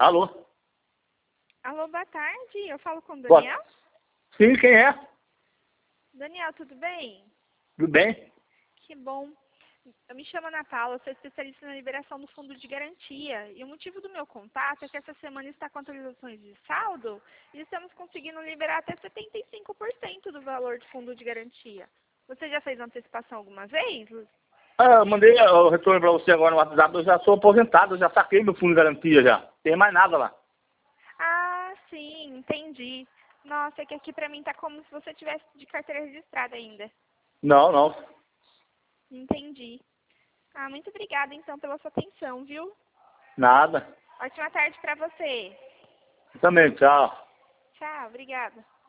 Alô? Alô, boa tarde. Eu falo com o Boa- Daniel? Sim, quem é? Daniel, tudo bem? Tudo bem? Que bom. Eu me chamo Ana Paula, sou especialista na liberação do fundo de garantia. E o motivo do meu contato é que essa semana está com atualizações de saldo e estamos conseguindo liberar até 75% do valor do fundo de garantia. Você já fez antecipação alguma vez? Eu mandei o retorno para você agora no WhatsApp. Eu já sou aposentado, eu já saquei meu fundo de garantia já. Tem mais nada lá. Ah, sim, entendi. Nossa, é que aqui pra mim tá como se você tivesse de carteira registrada ainda. Não, não. Entendi. Ah, muito obrigada então pela sua atenção, viu? Nada. Ótima tarde pra você. Também, tchau. Tchau, obrigada.